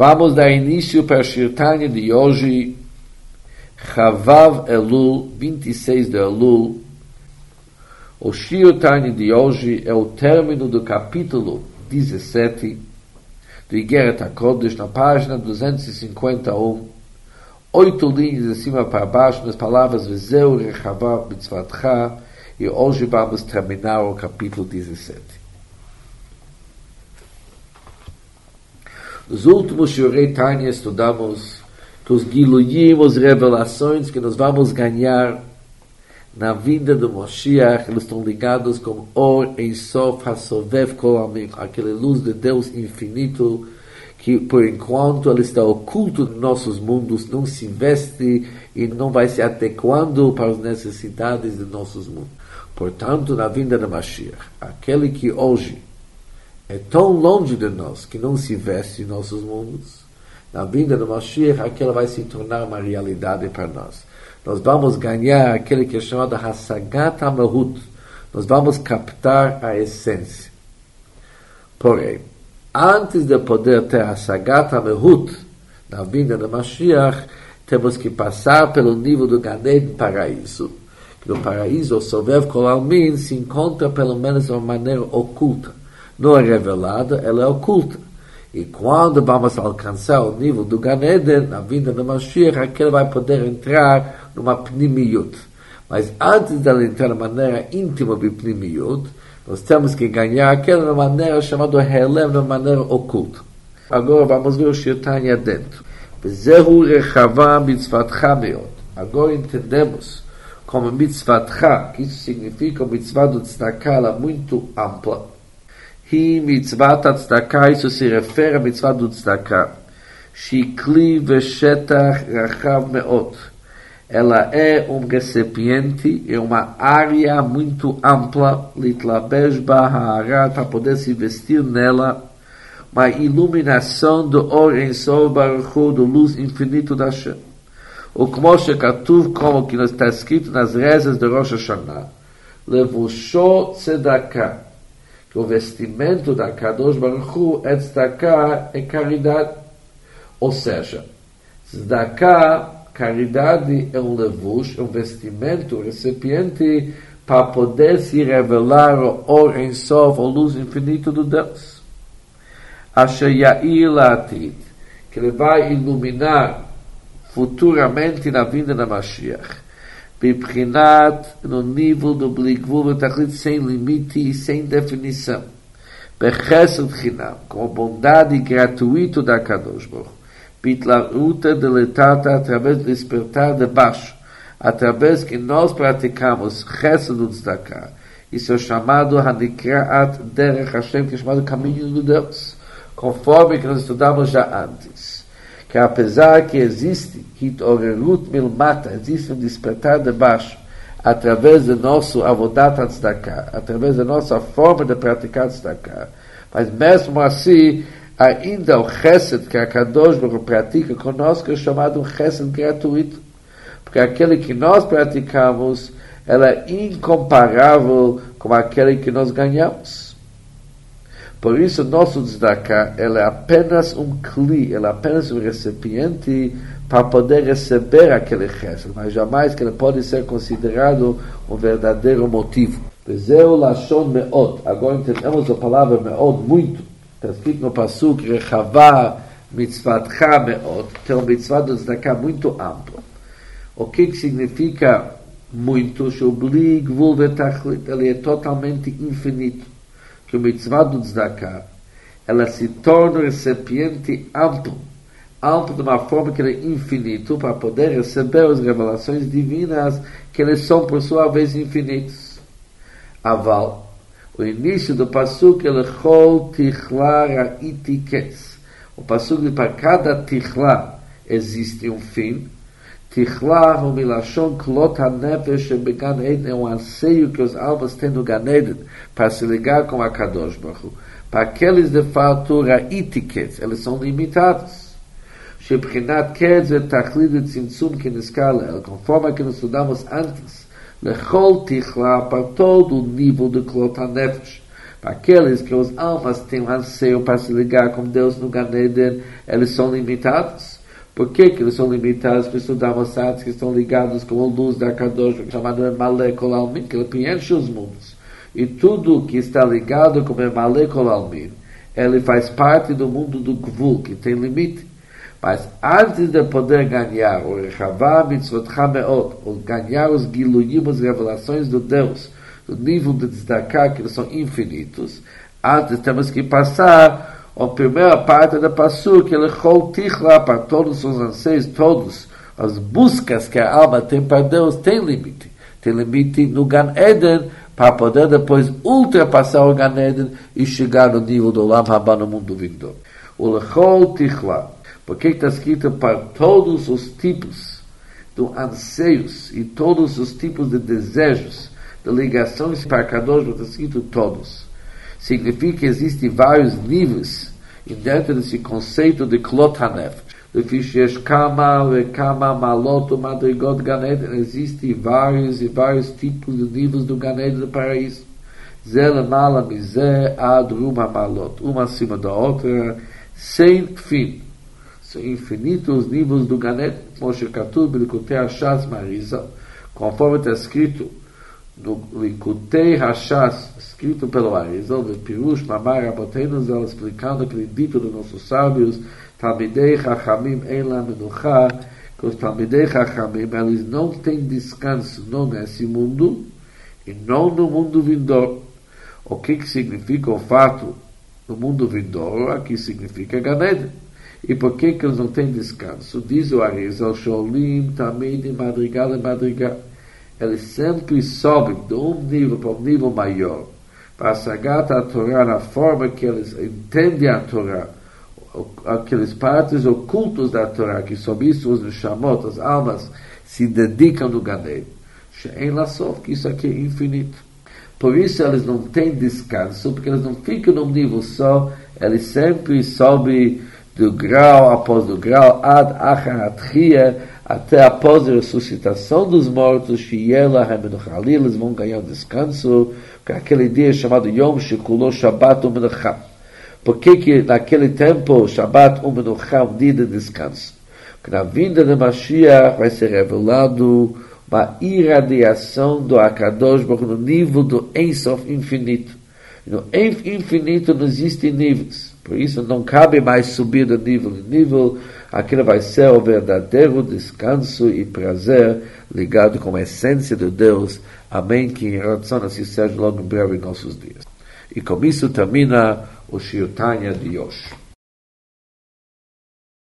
Vamos dar início para a Shir Tanya de hoje, Chavav Elul, 26 de Elul. O Shir Tanya de hoje é o término do capítulo 17 do Igeret HaKodesh, na página 251, 8 linhas de cima para baixo, nas palavras Vezeu Rechavav Mitzvatcha, e hoje vamos terminar o capítulo 17. Nos últimos Shirei Tanya estudamos que os Giluyim, as revelações que nós vamos ganhar na vinda do Moshiach, eles estão ligados com Or Ein Sof HaSovev Kol Amim, aquela luz de Deus infinito que por enquanto ele está oculto nos nossos mundos, não se investe e não vai se adequando para as necessidades de nossos mundos. Portanto, na vinda do Mashiach, aquele que hoje é tão longe de nós que não se veste em nossos mundos, na vinda do Mashiach, aquele vai se tornar uma realidade para nós. Nós vamos ganhar aquele que é chamado Hasagat HaMehut. Nós vamos captar a essência. Porém, antes de poder ter Hasagat HaMehut, na vinda do Mashiach, temos que passar pelo nível do Gan Eden paraíso. No paraíso, o Sovev Kol Almin se encontra pelo menos de uma maneira oculta. Não é revelada, ela é oculta. E quando vamos alcançar o nível do Gan Eden, na vinda do Mashiach, aquele vai poder entrar numa Pnimiyut. Mas antes dela entrar de maneira íntima de Pnimiyut, nós temos que ganhar aquela de maneira chamada Helem, de maneira oculta. Agora vamos ver o Shir Tanya dentro. Zehu Rechavav Mitzvatcha Meod. Agora entendemos como Mitzvatcha, que isso significa mitzvah do tzedakah, ela é muito ampla. Hi mitzvat tzedakah, isso se refere a mitzvah do tzedakah. Shikli veshetach rachav meot. Ela é recipiente, é uma área muito ampla, litlabesh ba ha'arat, para poder se vestir nela, uma iluminação do Or Ein Sof Baruch Hu, do luz infinito da Hashem. O como shekatuv, como que está escrito nas rezas de Rosh Hashanah, levusho tzedakah, que o vestimento da Kadosh Baruch Hu é tzedakah, é caridade. Ou seja, tzedakah, caridade é um levush, é um vestimento, um recipiente para poder se revelar o Or Ein Sof, a luz infinita do Deus. Asher Ya'ir La'atid, que ele vai iluminar futuramente na vinda da Mashiach. Bibchinat, no nível do Bligvul Betachlit, sem limite e sem definição. Bechesed Chinam, com a bondade gratuita da Kadosh Baruch Hu. Bitlaruta deletata, através do despertar de baixo, através que nós praticamos Chesed do Tzedakah. Isso é chamado Hanikraat Derech Hashem, que é chamado caminho de Deus, conforme que nós estudamos já antes. Que apesar que existe Hitorerut Milmata, existe um despertar de baixo, através do nosso Avodat Tzedakah, através da nossa forma de praticar Tzedakah, mas mesmo assim, ainda o Chesed que a Kadosh Baruch Hu pratica conosco é chamado um Chesed gratuito, porque aquele que nós praticamos, ela é incomparável com aquele que nós ganhamos. Por isso, nosso tzedakah, ela é apenas um kli, ela é apenas um recipiente para poder receber aquele chesed, mas jamais que ele pode ser considerado um verdadeiro motivo. Vezeu lashon meod. Agora entendemos a palavra meod muito. Está escrito no pasuk, rechavah mitzvatcha meod, que é uma mitzvah do tzedakah muito ampla. O que significa muito? Shubli gvul vetachlit, ele é totalmente infinito. Que o mitzvah do tzedakah, ela se torna um recipiente amplo de uma forma que ele é infinito, para poder receber as revelações divinas, que eles são por sua vez infinitos. Aval, o início do pasuk, ele chol tichla ra'iti ketz. O pasuk diz, para cada tichla existe um fim. Tichla, o milashon klot hanefesh began eden, é um anseio que os almas têm no Gan Eden para se ligar com a Kadosh Baruch Hu. Para aqueles de fato ra'iti ketz, eles são limitados. Shebchinat ketz etachlit etzimtzum keniskala, conforme que nós estudamos antes, lechol tichla, para todo o nível de klot hanefesh, Para aqueles que as almas têm um anseio para se ligar com Deus no Gan Eden, eles são limitados. Por que eles são limitados? Porque estudamos antes que estão ligados com a luz da Kadosh, chamado Malekol Almin, que ele preenche os mundos. E tudo que está ligado com Malekol Almin, ele faz parte do mundo do Gvul, que tem limite. Mas antes de poder ganhar o Rechavá Mitzvotcha Meot, ou ganhar os Giluyim, as revelações do Deus, do nível de Tzedakah, que eles são infinitos, antes temos que passar a primeira parte da Passur, que ele Chol Tichla, para todos os anseios, todas as buscas que a alma tem para Deus, tem limite. Tem limite no Gan Eden, para poder depois ultrapassar o Gan Eden e chegar no nível do Olam Haba no mundo vindouro. O Lechol Tichla, porque está escrito para todos os tipos de anseios e todos os tipos de desejos, de ligações para Kadosh, está escrito todos. Significa que existem vários níveis dentro desse conceito de Klot HaNefesh. Lefish Kama Vekama Malot Madrigot Gan Eden, existem vários e vários tipos de níveis do Gan Eden do paraíso. Zé Mala Mizé Ad Ruma Malot, uma acima da outra, sem fim. São infinitos os níveis do Gan Eden, Moshe Katuv Likutei Hashas Marizal, conforme está escrito no Likutei Hashas, escrito pelo Arizal, de Pirush Mamar Raboteinu, explicando aquele dito dos nossos sábios, Talmidei Chachamim Eila Menucha, que os Talmidei Chachamim, eles não têm descanso, não nesse mundo, e não no mundo vindouro. O que significa o fato no mundo vindouro? Aqui significa Gan Eden. E por que eles não têm descanso? Diz o Arizal, Sholim, Tamid, Madrigal e Madrigal. Eles sempre sobem de um nível para um nível maior, para sagar a Torá na forma que eles entendem a Torá, aqueles partes ocultos da Torá, que sobre isso os Neshamot, as almas, se dedicam no Gan Eden. She'en Lasof, que isso aqui é infinito. Por isso eles não têm descanso, porque eles não ficam num nível só, eles sempre sobem do grau após do grau, ad achar atchia, até após a ressuscitação dos mortos, eles vão ganhar descanso, que aquele dia chamado Yom Shekulo Shabbat U'Menucha. Por que naquele tempo Shabbat U'Menucha, um dia de descanso? Porque na vinda de Mashiach vai ser revelado uma irradiação do Akadosh Baruch Hu no nível do Ein Sof infinito. No infinito não existem níveis. Por isso não cabe mais subir de nível em nível. Aquilo vai ser o verdadeiro descanso e prazer ligado com a essência de Deus. Amém. Que em relação assim seja logo em breve em nossos dias. E com isso termina o Shir Tanya de hoje.